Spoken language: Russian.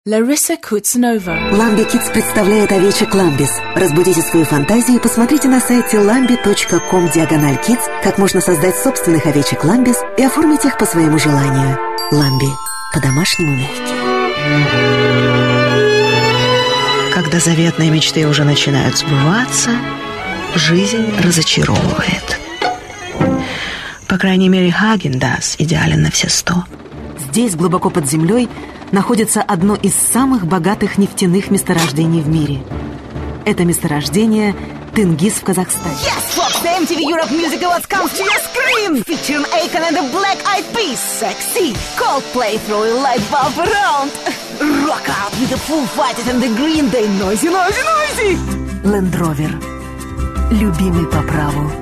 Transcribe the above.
Larissa Kutsanova. Lambi Kids представляет овечек Ламбис. Разбудите свою фантазию и посмотрите на сайте lambi.com/kids, как можно создать собственных овечек Ламбис и оформить их по своему желанию. Ламби. По-домашнему мягкие. Когда заветные мечты уже начинают сбываться, жизнь разочаровывает. По крайней мере, Häagen-Dazs идеален на все 100. Здесь, глубоко под землей, находится одно из самых богатых нефтяных месторождений в мире. Это месторождение Тенгиз в Казахстане. Yes, Fox, the MTV Europe Music Awards comes to your screen, featuring Akon and the Black Eyed Peas. Sexy, Coldplay throwing light bulb around. Rock out with the Foo Fighters and the Green Day. Noisy, noisy, noisy. Land Rover. Любимый по праву.